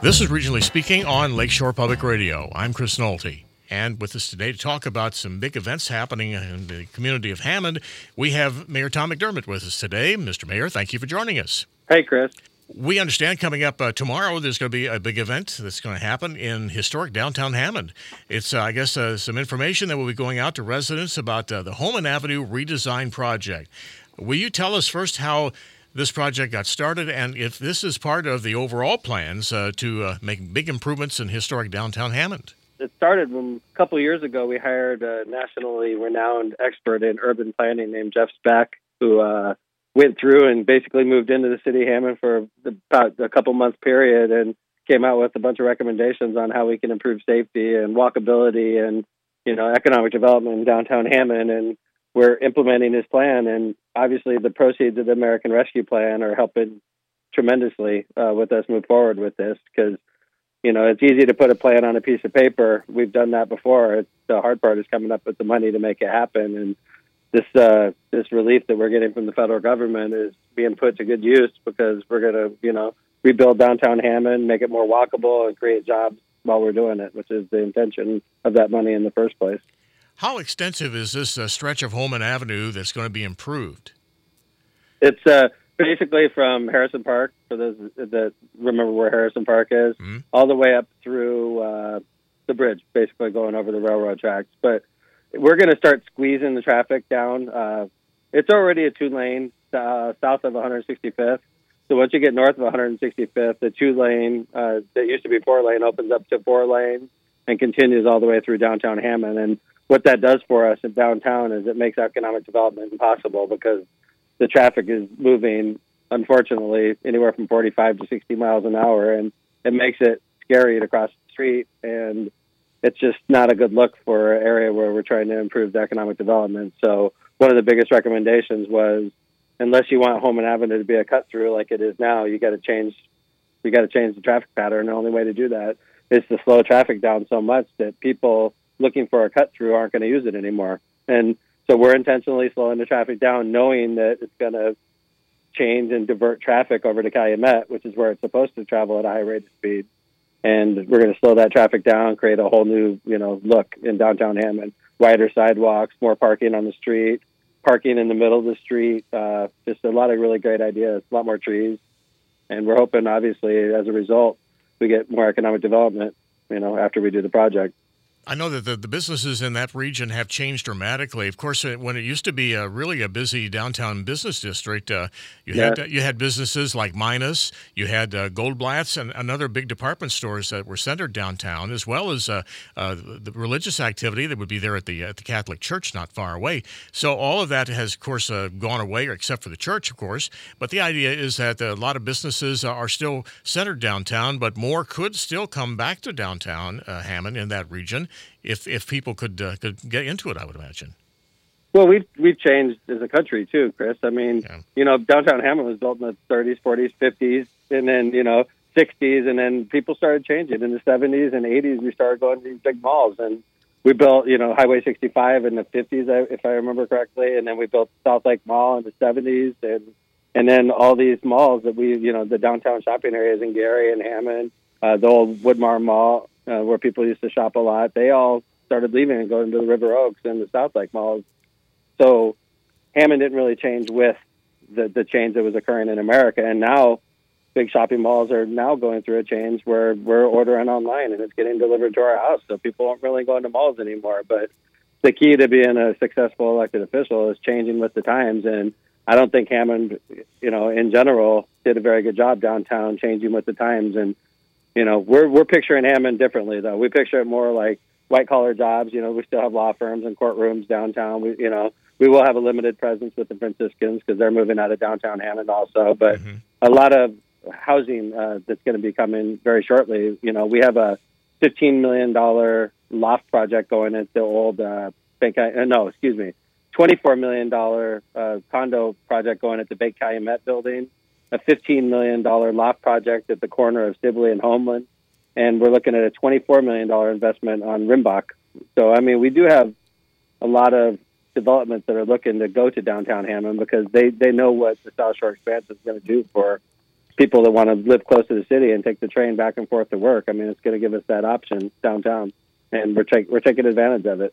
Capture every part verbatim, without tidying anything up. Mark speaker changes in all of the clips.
Speaker 1: This is Regionally Speaking on Lakeshore Public Radio. I'm Chris Nolte. And with us today to talk about some big events happening in the community of Hammond, we have Mayor Tom McDermott with us today. Mister Mayor, thank you for joining us.
Speaker 2: Hey, Chris.
Speaker 1: We understand coming up uh, tomorrow there's going to be a big event that's going to happen in historic downtown Hammond. It's, uh, I guess, uh, some information that will be going out to residents about uh, the Holman Avenue redesign project. Will you tell us first how this project got started and if this is part of the overall plans uh, to uh, make big improvements in historic downtown Hammond?
Speaker 2: It started when a couple of years ago. We hired a nationally renowned expert in urban planning named Jeff Speck, who uh, went through and basically moved into the city of Hammond for about a couple months period and came out with a bunch of recommendations on how we can improve safety and walkability and, you know, economic development in downtown Hammond. And we're implementing his plan. And obviously the proceeds of the American Rescue Plan are helping tremendously uh, with us move forward with this because, you know, it's easy to put a plan on a piece of paper. We've done that before. It's, the hard part is coming up with the money to make it happen. And this uh, this relief that we're getting from the federal government is being put to good use because we're going to, you know, rebuild downtown Hammond, make it more walkable, and create jobs while we're doing it, which is the intention of that money in the first place.
Speaker 1: How extensive is this uh, stretch of Holman Avenue that's going to be improved?
Speaker 2: It's uh, basically from Harrison Park, for those that remember where Harrison Park is, mm-hmm. all the way up through uh, the bridge, basically going over the railroad tracks. But we're going to start squeezing the traffic down. Uh, it's already a two-lane uh, south of one hundred sixty-fifth. So once you get north of one hundred sixty-fifth, the two-lane uh, that used to be four-lane opens up to four lanes and continues all the way through downtown Hammond. And what that does for us in downtown is it makes economic development impossible because the traffic is moving, unfortunately, anywhere from forty-five to sixty miles an hour, and it makes it scary to cross the street, and it's just not a good look for an area where we're trying to improve the economic development. So one of the biggest recommendations was, unless you want Holman Avenue to be a cut-through like it is now, you got to change we got to change the traffic pattern. The only way to do that is to slow traffic down so much that people looking for a cut-through aren't going to use it anymore. And so we're intentionally slowing the traffic down, knowing that it's going to change and divert traffic over to Calumet, which is where it's supposed to travel at a high rate of speed. And we're going to slow that traffic down, create a whole new, you know, look in downtown Hammond. Wider sidewalks, more parking on the street, parking in the middle of the street. Uh, just a lot of really great ideas, a lot more trees. And we're hoping, obviously, as a result, we get more economic development, you know, after we do the project.
Speaker 1: I know that the, the businesses in that region have changed dramatically. Of course, when it used to be a, really a busy downtown business district, uh, you
Speaker 2: yeah.
Speaker 1: had you had businesses like Minas, you had uh, Goldblatt's, and, and other big department stores that were centered downtown, as well as uh, uh, the religious activity that would be there at the at the Catholic Church not far away. So all of that has, of course, uh, gone away, except for the church, of course. But the idea is that a lot of businesses are still centered downtown, but more could still come back to downtown uh, Hammond in that region. If if people could uh, could get into it, I would imagine.
Speaker 2: Well, we've we've changed as a country too, Chris. I mean, yeah. you know, downtown Hammond was built in the thirties, forties, fifties, and then you know sixties, and then people started changing in the seventies and eighties. We started going to these big malls, and we built you know Highway sixty-five in the fifties, if I remember correctly, and then we built South Lake Mall in the seventies, and and then all these malls that we you know the downtown shopping areas in Gary and Hammond, uh, the old Woodmar Mall. Uh, where people used to shop a lot, they all started leaving and going to the River Oaks and the South Lake malls. So Hammond didn't really change with the, the change that was occurring in America. And now big shopping malls are now going through a change where we're ordering online and it's getting delivered to our house. So people aren't really going to malls anymore. But the key to being a successful elected official is changing with the times. And I don't think Hammond, you know, in general, did a very good job downtown changing with the times. And You know, we're we're picturing Hammond differently, though. We picture it more like white-collar jobs. You know, we still have law firms and courtrooms downtown. We, you know, we will have a limited presence with the Franciscans because they're moving out of downtown Hammond also. But mm-hmm. a lot of housing uh, that's going to be coming very shortly. You know, we have a fifteen million dollars loft project going at the old uh, Bank. Uh, no, excuse me, twenty-four million dollars uh, condo project going at the Bank Calumet building. A fifteen million dollars loft project at the corner of Sibley and Homeland, and we're looking at a twenty-four million dollars investment on Rimbach. So, I mean, we do have a lot of developments that are looking to go to downtown Hammond because they, they know what the South Shore expansion is going to do for people that want to live close to the city and take the train back and forth to work. I mean, it's going to give us that option downtown, and we're, take, we're taking advantage of it.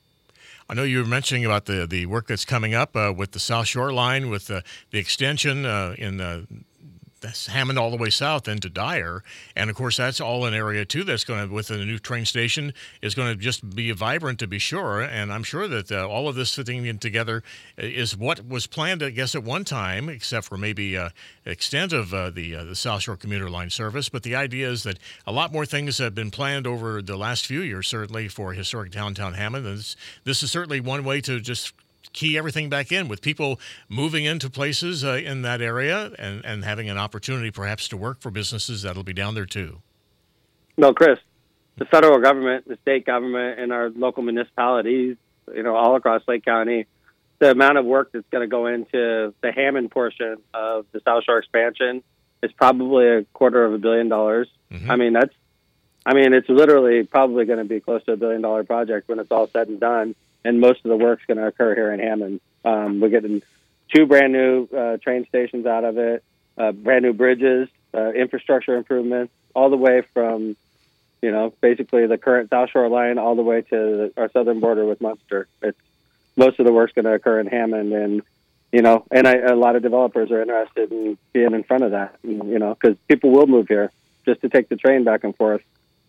Speaker 1: I know you were mentioning about the, the work that's coming up uh, with the South Shore Line, with the, the extension uh, in the That's Hammond all the way south into Dyer, and of course that's all an area too that's going to, with the new train station, is going to just be vibrant, to be sure. And I'm sure that uh, all of this fitting in together is what was planned, I guess, at one time, except for maybe uh, extent of uh, the uh, the South Shore commuter line service. But the idea is that a lot more things have been planned over the last few years, certainly for historic downtown Hammond. And this, this is certainly one way to just key everything back in, with people moving into places uh, in that area and, and having an opportunity perhaps to work for businesses that'll be down there too.
Speaker 2: No, Chris, the federal government, the state government, and our local municipalities, you know, all across Lake County, the amount of work that's going to go into the Hammond portion of the South Shore expansion is probably a quarter of a billion dollars. Mm-hmm. I mean, that's, I mean, it's literally probably going to be close to a billion dollar project when it's all said and done. And most of the work's going to occur here in Hammond. Um, we're getting two brand new uh, train stations out of it, uh, brand new bridges, uh, infrastructure improvements, all the way from, you know, basically the current South Shore line all the way to the, our southern border with Munster. It's most of the work's going to occur in Hammond, and you know, and I, a lot of developers are interested in being in front of that, you know, because people will move here just to take the train back and forth.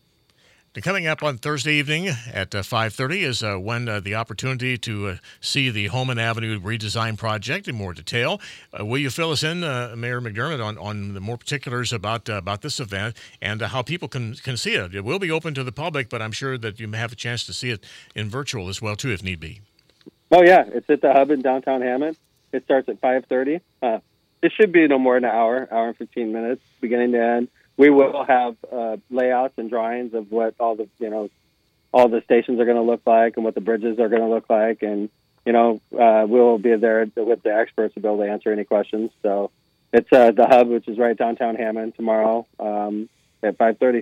Speaker 1: Coming up on Thursday evening at uh, five thirty is uh, when uh, the opportunity to uh, see the Holman Avenue redesign project in more detail. Uh, will you fill us in, uh, Mayor McDermott, on, on the more particulars about uh, about this event and uh, how people can, can see it? It will be open to the public, but I'm sure that you may have a chance to see it in virtual as well, too, if need be.
Speaker 2: Oh, yeah. It's at the Hub in downtown Hammond. It starts at five thirty. Uh, it should be no more than an hour, hour and fifteen minutes, beginning to end. We will have uh, layouts and drawings of what all the, you know, all the stations are going to look like and what the bridges are going to look like. And, you know, uh, we'll be there with the experts to be able to answer any questions. So it's uh, the Hub, which is right downtown Hammond, tomorrow um, at five thirty.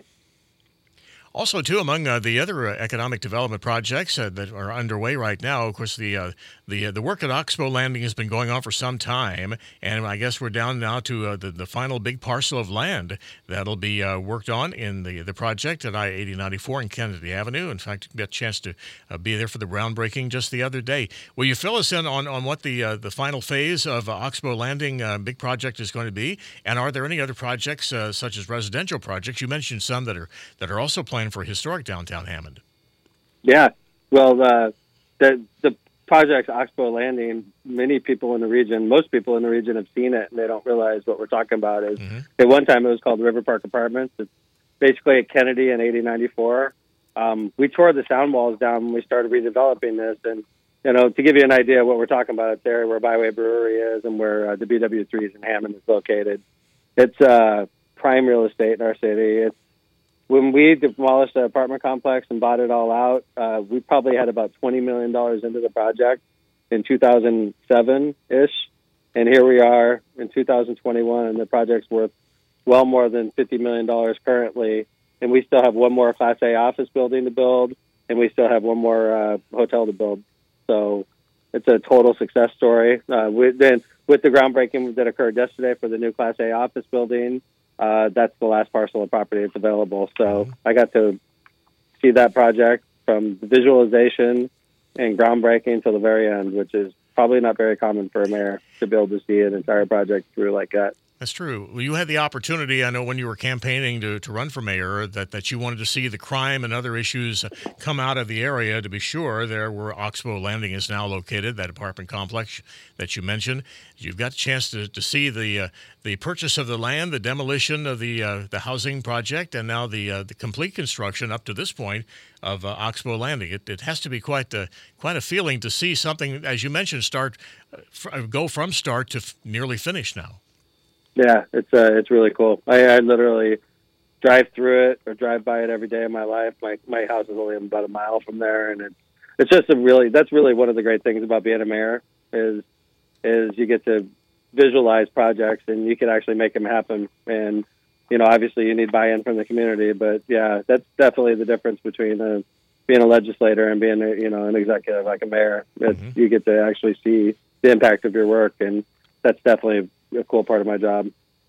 Speaker 1: Also, too, among uh, the other uh, economic development projects uh, that are underway right now, of course, the uh, the uh, the work at Oxbow Landing has been going on for some time, and I guess we're down now to uh, the, the final big parcel of land that'll be uh, worked on in the the project at I eighty ninety-four and Kennedy Avenue. In fact, you got a chance to uh, be there for the groundbreaking just the other day. Will you fill us in on, on what the uh, the final phase of uh, Oxbow Landing uh, big project is going to be, and are there any other projects uh, such as residential projects? You mentioned some that are that are also planned for historic downtown Hammond.
Speaker 2: Yeah, well, uh, the the project Oxbow Landing, many people in the region, most people in the region have seen it, and they don't realize what we're talking about. Is mm-hmm. At one time it was called River Park Apartments. It's basically at Kennedy and eighty ninety-four. Um, we tore the sound walls down when we started redeveloping this, and you know, to give you an idea of what we're talking about, it's there where Byway Brewery is and where uh, the B W threes in Hammond is located. It's uh, prime real estate in our city. It's When we demolished the apartment complex and bought it all out, uh, we probably had about twenty million dollars into the project in two thousand seven-ish. And here we are in two thousand twenty-one, and the project's worth well more than fifty million dollars currently. And we still have one more Class A office building to build, and we still have one more uh, hotel to build. So it's a total success story. Uh, we, then with the groundbreaking that occurred yesterday for the new Class A office building, Uh, that's the last parcel of property that's available. So mm-hmm. I got to see that project from the visualization and groundbreaking till the very end, which is probably not very common for a mayor to be able to see an entire project through like that.
Speaker 1: That's true. Well, you had the opportunity, I know, when you were campaigning to, to run for mayor, that, that you wanted to see the crime and other issues come out of the area. To be sure, there where Oxbow Landing is now located, that apartment complex that you mentioned. You've got a chance to, to see the uh, the purchase of the land, the demolition of the uh, the housing project, and now the uh, the complete construction up to this point of uh, Oxbow Landing. It, it has to be quite a, quite a feeling to see something, as you mentioned, start uh, f- go from start to f- nearly finish now.
Speaker 2: Yeah, it's uh, it's really cool. I, I literally drive through it or drive by it every day of my life. My my house is only about a mile from there, and it's it's just a really that's really one of the great things about being a mayor is is you get to visualize projects and you can actually make them happen. And you know, obviously, you need buy-in from the community, but yeah, that's definitely the difference between a, being a legislator and being a, you know an executive like a mayor. It's, mm-hmm. You get to actually see the impact of your work, and that's definitely a cool part of my job.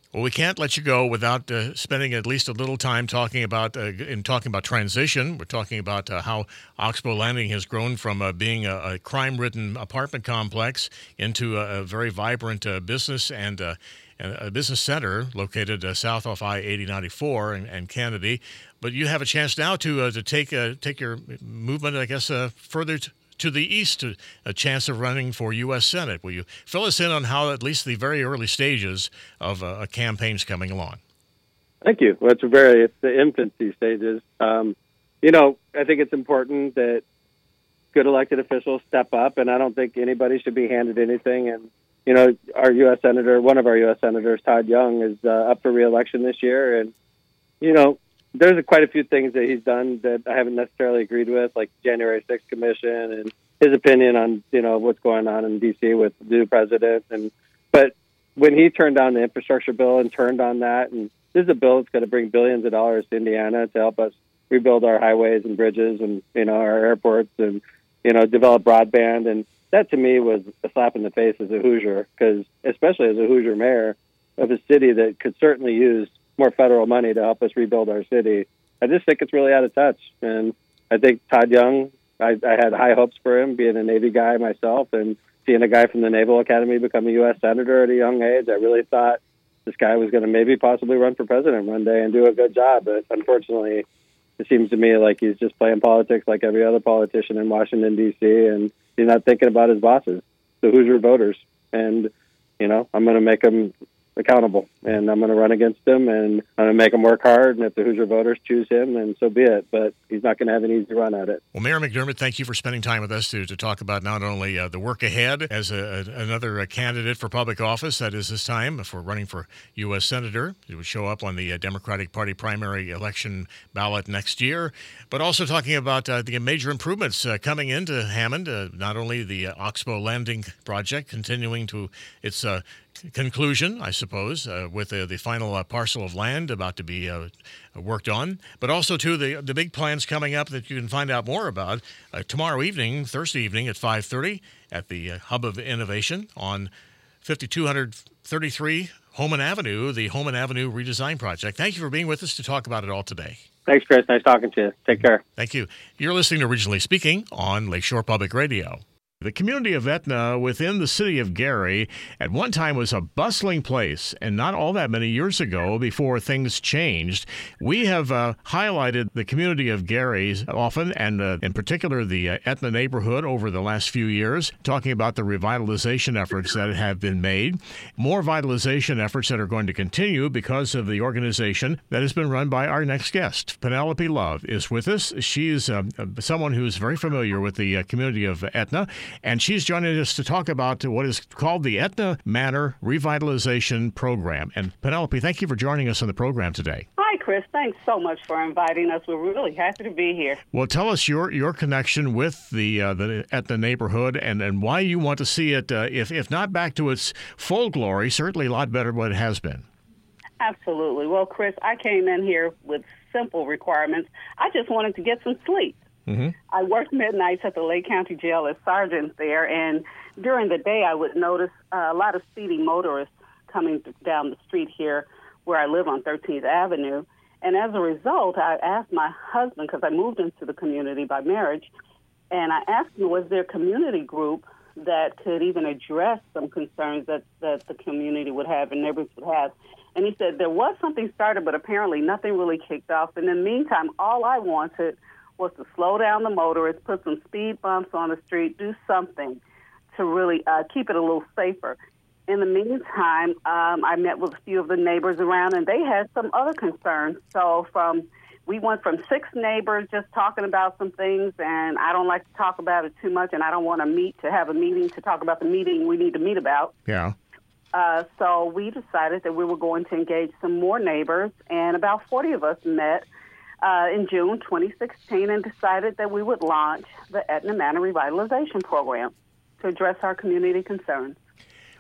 Speaker 1: Well, we can't let you go without uh, spending at least a little time talking about uh, in talking about transition. We're talking about uh, how Oxbow Landing has grown from uh, being a, a crime-ridden apartment complex into a, a very vibrant uh, business and uh, a business center located uh, south off I eighty ninety-four and, and Kennedy. But you have a chance now to uh, to take uh, take your movement, I guess, uh, further to. to the east, a chance of running for U S Senate. Will you fill us in on how at least the very early stages of uh, a campaign's coming along?
Speaker 2: Thank you. Well, it's very, it's the infancy stages. Um, you know, I think it's important that good elected officials step up, and I don't think anybody should be handed anything. And, you know, our U S Senator, one of our U S Senators, Todd Young, is uh, up for re-election this year. And, you know, there's a, quite a few things that he's done that I haven't necessarily agreed with, like January sixth Commission and his opinion on, you know, what's going on in D C with the new president. And but when he turned down the infrastructure bill and turned on that, and this is a bill that's going to bring billions of dollars to Indiana to help us rebuild our highways and bridges and, you know, our airports and, you know, develop broadband. And that to me was a slap in the face as a Hoosier, because especially as a Hoosier mayor of a city that could certainly use more federal money to help us rebuild our city. I just think it's really out of touch. And I think Todd Young, I, I had high hopes for him, being a Navy guy myself, and seeing a guy from the Naval Academy become a U S Senator at a young age. I really thought this guy was going to maybe possibly run for president one day and do a good job. But unfortunately, it seems to me like he's just playing politics like every other politician in Washington, D C, and he's not thinking about his bosses, the Hoosier voters. And, you know, I'm going to make him accountable, and I'm going to run against him, and I'm going to make him work hard, and if the Hoosier voters choose him, then so be it, but he's not going to have an easy run at it.
Speaker 1: Well, Mayor McDermott, thank you for spending time with us to, to talk about not only uh, the work ahead as a, a, another uh, candidate for public office, that is this time for running for U S Senator. It would show up on the uh, Democratic Party primary election ballot next year, but also talking about uh, the major improvements uh, coming into Hammond, uh, not only the uh, Oxbow Landing project continuing to its uh, conclusion, I suppose, uh, with uh, the final uh, parcel of land about to be uh, worked on, but also, too, the the big plans coming up that you can find out more about uh, tomorrow evening, Thursday evening at five thirty at the uh, Hub of Innovation on fifty-two thirty-three Holman Avenue, the Holman Avenue redesign project. Thank you for being with us to talk about it all today.
Speaker 2: Thanks, Chris. Nice talking to you. Take care.
Speaker 1: Thank you. You're listening to Regionally Speaking on Lakeshore Public Radio. The community of Etna within the city of Gary at one time was a bustling place, and not all that many years ago before things changed. We have uh, highlighted the community of Gary often, and uh, in particular the uh, Etna neighborhood over the last few years, talking about the revitalization efforts that have been made. More vitalization efforts that are going to continue because of the organization that has been run by our next guest. Penelope Love is with us. She's uh, someone who's very familiar with the uh, community of Etna, and she's joining us to talk about what is called the Etna Manor Revitalization Program. And Penelope, thank you for joining us on the program today.
Speaker 3: Hi, Chris. Thanks so much for inviting us. We're really happy to be here.
Speaker 1: Well, tell us your your connection with the uh, the Etna neighborhood and, and why you want to see it, uh, if, if not back to its full glory, certainly a lot better than what it has been.
Speaker 3: Absolutely. Well, Chris, I came in here with simple requirements. I just wanted to get some sleep. Mm-hmm. I worked midnights at the Lake County Jail as sergeant there, and during the day I would notice uh, a lot of speeding motorists coming down the street here where I live on thirteenth Avenue. And as a result, I asked my husband, because I moved into the community by marriage, and I asked him, was there a community group that could even address some concerns that, that the community would have and neighbors would have? And he said there was something started, but apparently nothing really kicked off. And in the meantime, all I wanted was to slow down the motorists, put some speed bumps on the street, do something to really uh, keep it a little safer. In the meantime, um, I met with a few of the neighbors around, and they had some other concerns. So from we went from six neighbors just talking about some things, and I don't like to talk about it too much, and I don't want to meet to have a meeting to talk about the meeting we need to meet about.
Speaker 1: Yeah.
Speaker 3: Uh, so we decided that we were going to engage some more neighbors, and about forty of us met Uh, in June twenty sixteen and decided that we would launch the Etna Manor Revitalization Program to address our community concerns.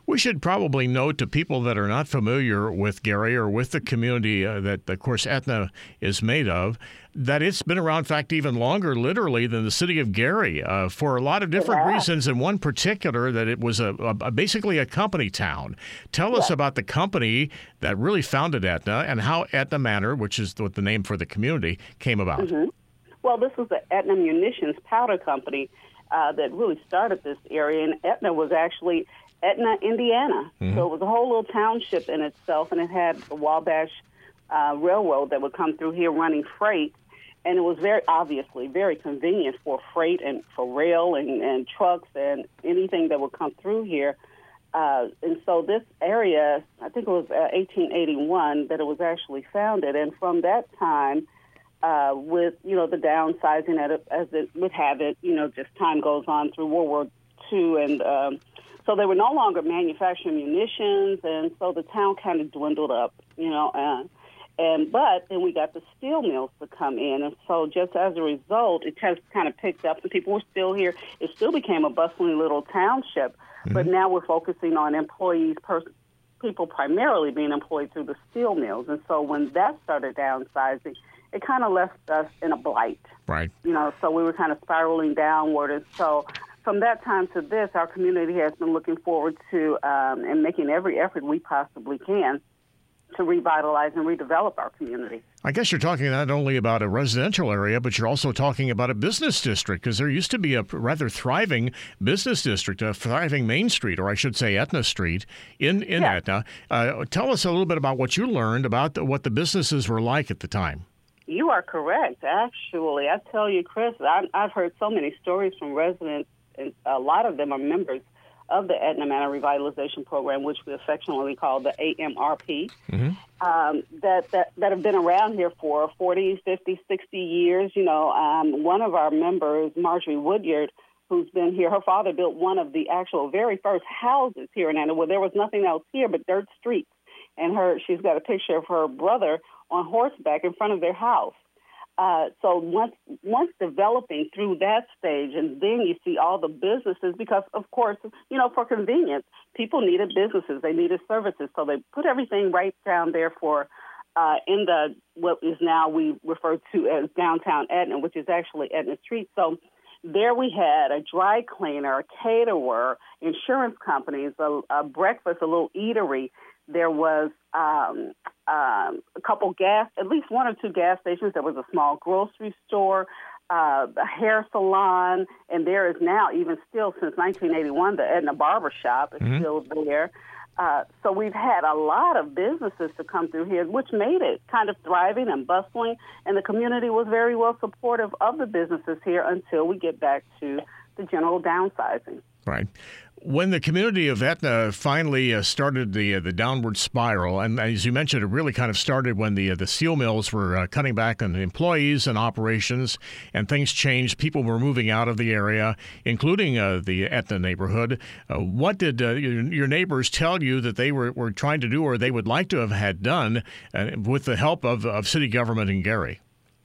Speaker 1: We should probably note to people that are not familiar with Gary or with the community uh, that, of course, Aetna is made of, that it's been around, in fact, even longer, literally, than the city of Gary uh, for a lot of different yeah. reasons. And one particular, that it was a, a basically a company town. Tell yeah. us about the company that really founded Aetna and how Aetna Manor, which is what the name for the community, came about.
Speaker 3: Mm-hmm. Well, this was the Aetna Munitions Powder Company uh, that really started this area, and Aetna was actually Aetna, Indiana. Mm-hmm. So it was a whole little township in itself, and it had the Wabash uh, Railroad that would come through here running freight, and it was very obviously very convenient for freight and for rail and, and trucks and anything that would come through here. Uh, and so this area, I think it was uh, eighteen eighty-one that it was actually founded, and from that time, uh, with, you know, the downsizing as it, as it would have it, you know, just time goes on through World War Two, and um, so they were no longer manufacturing munitions, and so the town kind of dwindled up, you know. Uh, and but then we got the steel mills to come in, and so just as a result, it just kind of picked up, and people were still here. It still became a bustling little township, mm-hmm. but now we're focusing on employees, pers- people primarily being employed through the steel mills. And so when that started downsizing, it kind of left us in a blight.
Speaker 1: Right.
Speaker 3: You know, so we were kind of spiraling downward, and so from that time to this, our community has been looking forward to um, and making every effort we possibly can to revitalize and redevelop our community.
Speaker 1: I guess you're talking not only about a residential area, but you're also talking about a business district, because there used to be a rather thriving business district, a thriving Main Street, or I should say Aetna Street, in, in
Speaker 3: yeah.
Speaker 1: Aetna. Uh, tell us a little bit about what you learned about the, what the businesses were like at the time.
Speaker 3: You are correct, actually. I tell you, Chris, I, I've heard so many stories from residents, and a lot of them are members of the Aetna Manor Revitalization Program, which we affectionately call the A M R P, mm-hmm. um, that, that that have been around here for forty, fifty, sixty years. You know, um, one of our members, Marjorie Woodyard, who's been here, her father built one of the actual very first houses here in Aetna, where there was nothing else here but dirt streets. And her, she's got a picture of her brother on horseback in front of their house. Uh, so once once developing through that stage, and then you see all the businesses, because, of course, you know, for convenience, people needed businesses, they needed services, so they put everything right down there for uh, in the what is now we refer to as downtown Aetna, which is actually Aetna Street. So there we had a dry cleaner, a caterer, insurance companies, a, a breakfast, a little eatery. There was um, um, a couple gas, at least one or two gas stations. There was a small grocery store, uh, a hair salon, and there is now, even still since nineteen eighty-one, the Aetna Barber Shop is mm-hmm. still there. Uh, so we've had a lot of businesses to come through here, which made it kind of thriving and bustling, and the community was very well supportive of the businesses here until we get back to the general downsizing.
Speaker 1: Right. When the community of Aetna finally uh, started the uh, the downward spiral, and as you mentioned, it really kind of started when the uh, the steel mills were uh, cutting back on employees and operations, and things changed. People were moving out of the area, including uh, the Aetna neighborhood. Uh, what did uh, your, your neighbors tell you that they were, were trying to do, or they would like to have had done, uh, with the help of, of city government in Gary?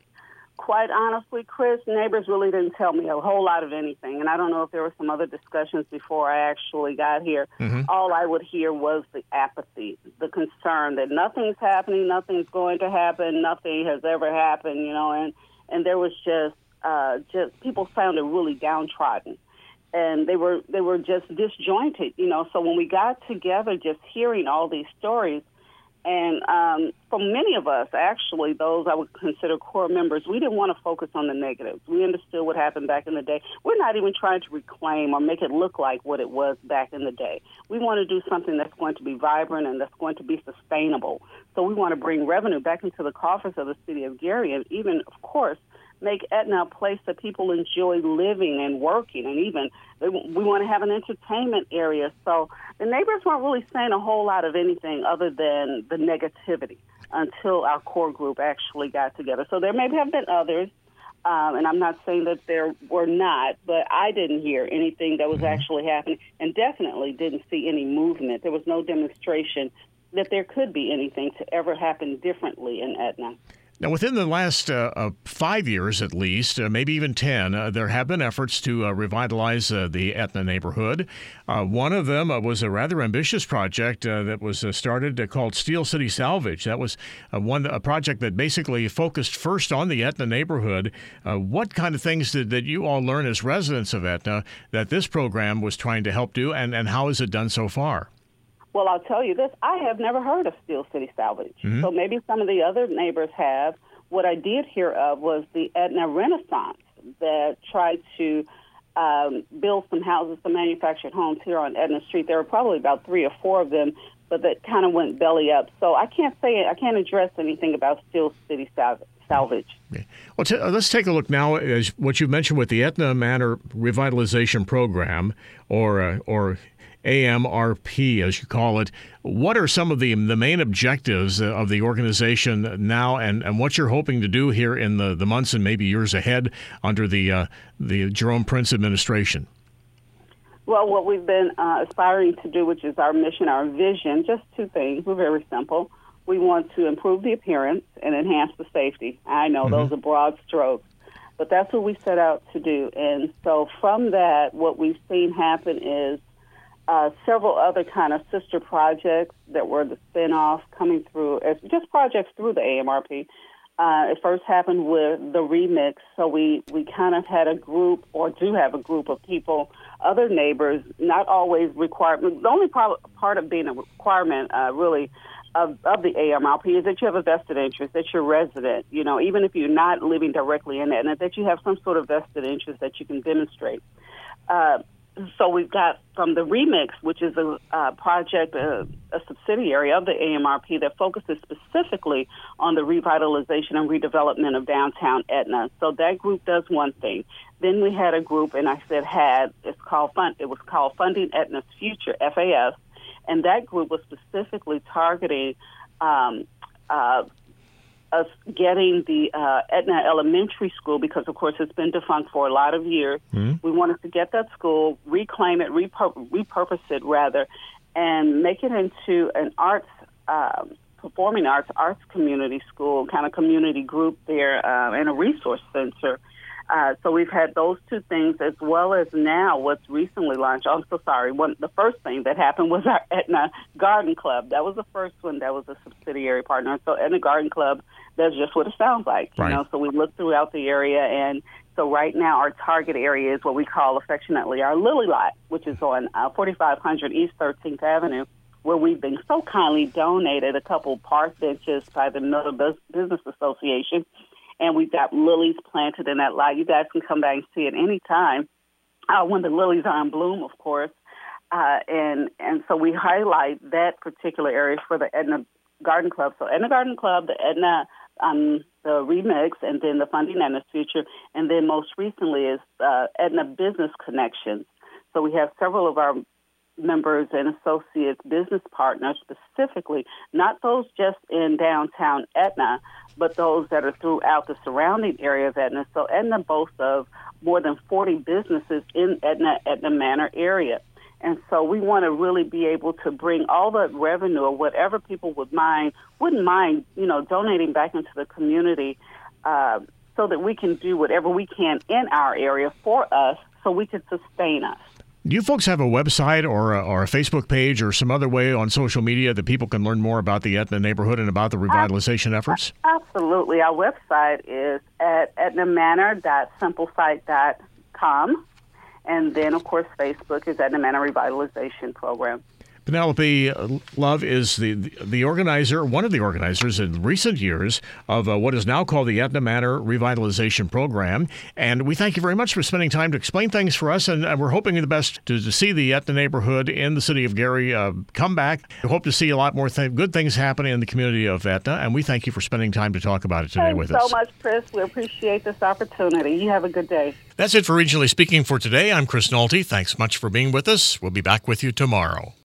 Speaker 3: Quite honestly, Chris, neighbors really didn't tell me a whole lot of anything. And I don't know if there were some other discussions before I actually got here. Mm-hmm. All I would hear was the apathy, the concern that nothing's happening, nothing's going to happen, nothing has ever happened, you know, and, and there was just, uh, just people sounded really downtrodden. And they were they were just disjointed, you know. So when we got together, just hearing all these stories, and um, for many of us, actually, those I would consider core members, we didn't want to focus on the negatives. We understood what happened back in the day. We're not even trying to reclaim or make it look like what it was back in the day. We want to do something that's going to be vibrant and that's going to be sustainable. So we want to bring revenue back into the coffers of the city of Gary, and even, of course, make Aetna a place that people enjoy living and working, and even they, we want to have an entertainment area. So the neighbors weren't really saying a whole lot of anything other than the negativity until our core group actually got together. So there may have been others, um, and I'm not saying that there were not, but I didn't hear anything that was mm-hmm. actually happening, and definitely didn't see any movement. There was no demonstration that there could be anything to ever happen differently in Aetna.
Speaker 1: Now, within the last uh, uh, five years at least, uh, maybe even ten, uh, there have been efforts to uh, revitalize uh, the Etna neighborhood. Uh, one of them uh, was a rather ambitious project uh, that was uh, started uh, called Steel City Salvage. That was uh, one a project that basically focused first on the Etna neighborhood. Uh, what kind of things did that you all learn as residents of Etna that this program was trying to help do, and, and how has it done so far?
Speaker 3: Well, I'll tell you this. I have never heard of Steel City Salvage. Mm-hmm. So maybe some of the other neighbors have. What I did hear of was the Etna Renaissance that tried to um, build some houses, some manufactured homes here on Etna Street. There were probably about three or four of them, but that kind of went belly up. So I can't say, I can't address anything about Steel City Salvage.
Speaker 1: Okay. Well, t- let's take a look now at what you mentioned with the Etna Manor Revitalization Program, or uh, or A M R P, as you call it. What are some of the the main objectives of the organization now, and, and what you're hoping to do here in the, the months and maybe years ahead under the uh, the Jerome Prince administration?
Speaker 3: Well, what we've been uh, aspiring to do, which is our mission, our vision, just two things. We're very simple. We want to improve the appearance and enhance the safety. I know mm-hmm. those are broad strokes, but that's what we set out to do. And so from that, what we've seen happen is Uh, several other kind of sister projects that were the spin-off coming through as just projects through the A M R P. Uh, it first happened with the Remix, so we, we kind of had a group, or do have a group of people, other neighbors, not always required. The only part, part of being a requirement, uh, really, of, of the A M R P is that you have a vested interest, that you're resident, you know, even if you're not living directly in it, and that you have some sort of vested interest that you can demonstrate. Uh, So we've got from the Remix, which is a uh, project, a, a subsidiary of the A M R P that focuses specifically on the revitalization and redevelopment of downtown Etna. So that group does one thing. Then we had a group, and I said had, it's called Fund, it was called Funding Etna's Future, F A S, and that group was specifically targeting um, uh, us getting the uh, Etna Elementary School, because, of course, it's been defunct for a lot of years. Mm-hmm. We wanted to get that school, reclaim it, repur- repurpose it, rather, and make it into an arts, um, performing arts, arts community school, kind of community group there, uh, and a resource center. Uh, so we've had those two things, as well as now what's recently launched. I'm so sorry. One, the first thing that happened was our Etna Garden Club. That was the first one that was a subsidiary partner. So Etna Garden Club, that's just what it sounds like. You
Speaker 1: right.
Speaker 3: know. So we look throughout the area, and so right now our target area is what we call affectionately our Lily Lot, which is on uh, forty-five hundred East thirteenth Avenue, where we've been so kindly donated a couple park benches by the Miller Business Association. And we've got lilies planted in that lot. You guys can come back and see it any time uh, when the lilies are in bloom, of course. Uh, and and so we highlight that particular area for the Etna Garden Club. So Etna Garden Club, the Etna, um, the Remix, and then the Funding Etna's Future. And then most recently is uh, Etna Business Connections. So we have several of our members and associates, business partners specifically, not those just in downtown Etna, but those that are throughout the surrounding area of Etna. So Etna boasts of more than forty businesses in Etna, Etna Manor area. And so we want to really be able to bring all the revenue or whatever people would mind, wouldn't mind, you know, donating back into the community uh, so that we can do whatever we can in our area for us so we can sustain us.
Speaker 1: Do you folks have a website or a, or a Facebook page or some other way on social media that people can learn more about the Etna neighborhood and about the revitalization efforts?
Speaker 3: Absolutely. Our website is at etna manor dot simplesite dot com. And then, of course, Facebook is Etna Manor Revitalization Program.
Speaker 1: Penelope Love is the the organizer, one of the organizers in recent years of uh, what is now called the Etna Manor Revitalization Program. And we thank you very much for spending time to explain things for us. And, and we're hoping the best to, to see the Etna neighborhood in the city of Gary uh, come back. We hope to see a lot more th- good things happening in the community of Etna. And we thank you for spending time to talk about it today
Speaker 3: Thanks
Speaker 1: with
Speaker 3: so
Speaker 1: us.
Speaker 3: so much, Chris. We appreciate this opportunity. You have a good day.
Speaker 1: That's it for Regionally Speaking for today. I'm Chris Nolte. Thanks much for being with us. We'll be back with you tomorrow.